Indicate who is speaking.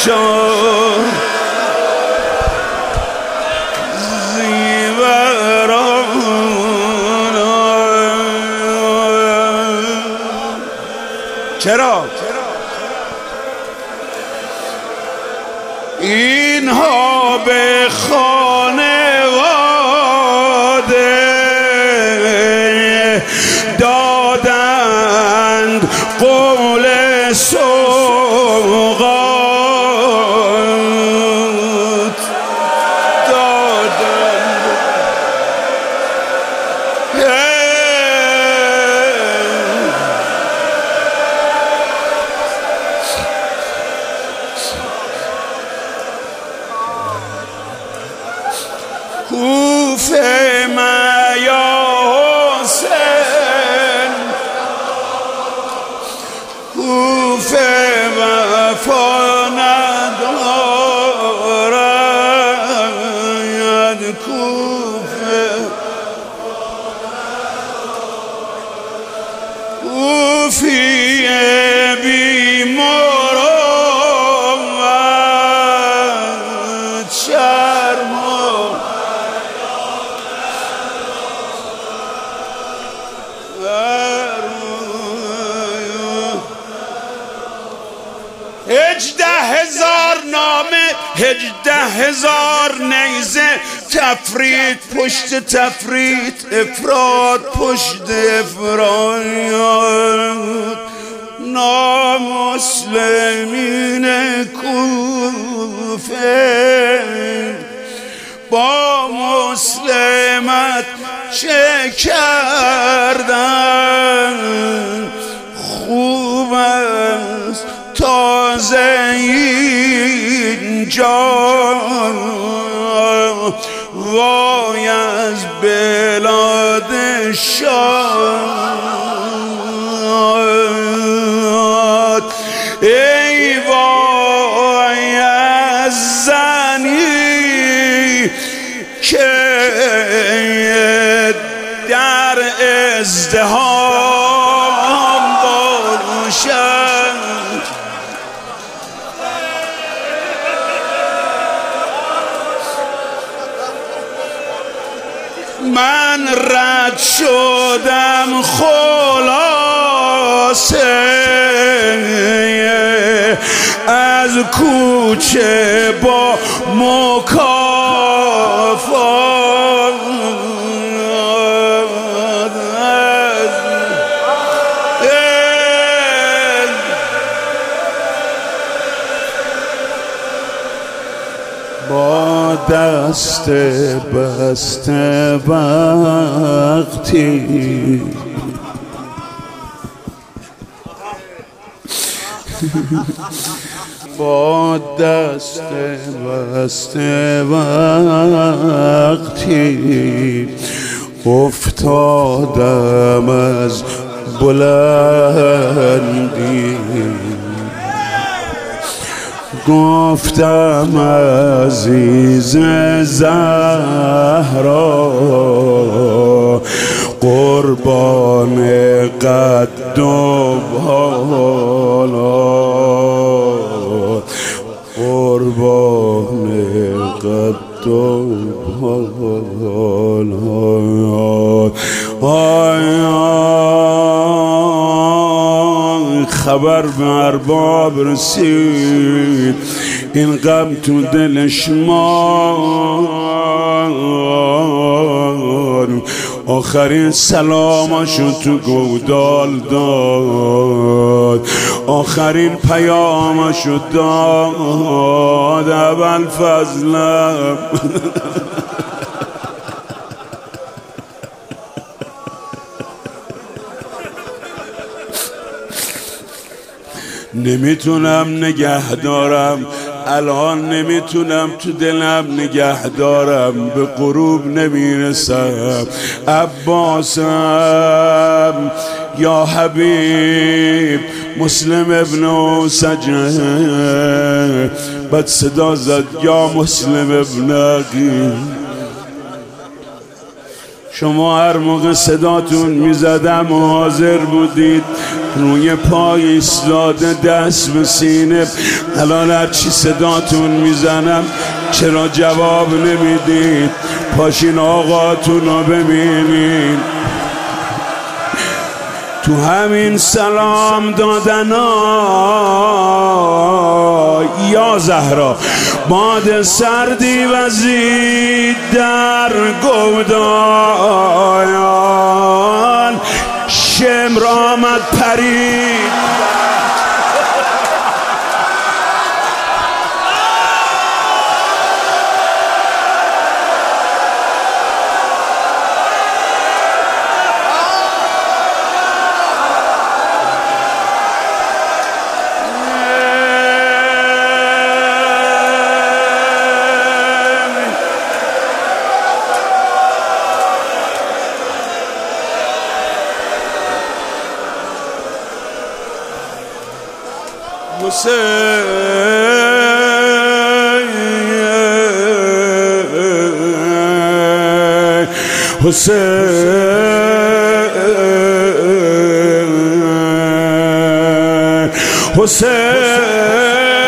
Speaker 1: شد چرا؟ اینها به خانواده دادند قول سوغات کوفه ما یا حسین کوفه وفا ندارد کوفه کوفی بی مروت شرم نامه 18,000 نیزه تفرید پشت تفرید افراد پشت افراد نامسلمین کوفه با مسلمت چه کردن خوب است تازه اینجا وای از بلاد شاد ای وای از زنی که در ازدحام باشد من رد شدم خلاصه از کوچه با مکافات با دست بسته وقتی با دست بسته وقتی افتادم از بلندی گفتم عزیز زهرا قربان قد و بالا قربان قد و بالا خبر به ارباب رسید این غم تو دلش مان آخرین سلامشو تو گودال داد آخرین پیامشو داد اول فضلم نمیتونم نگه دارم الان نمیتونم تو دلم نگه دارم به غروب نمیرسم عباسم یا حبیب مسلم ابن سجه بعد صدا زد یا مسلم ابن عقیل شما هر موقع صداتون میزدم حاضر بودید، روی پای ایستاده دست به سینه. الان هر چی صداتون میزنم چرا جواب نمیدید؟ پاشین آقاتون رو ببینین. تو همین سلام دادنا یا زهرا باد سردی وزید در گودایان، شمر آمد پرید حسین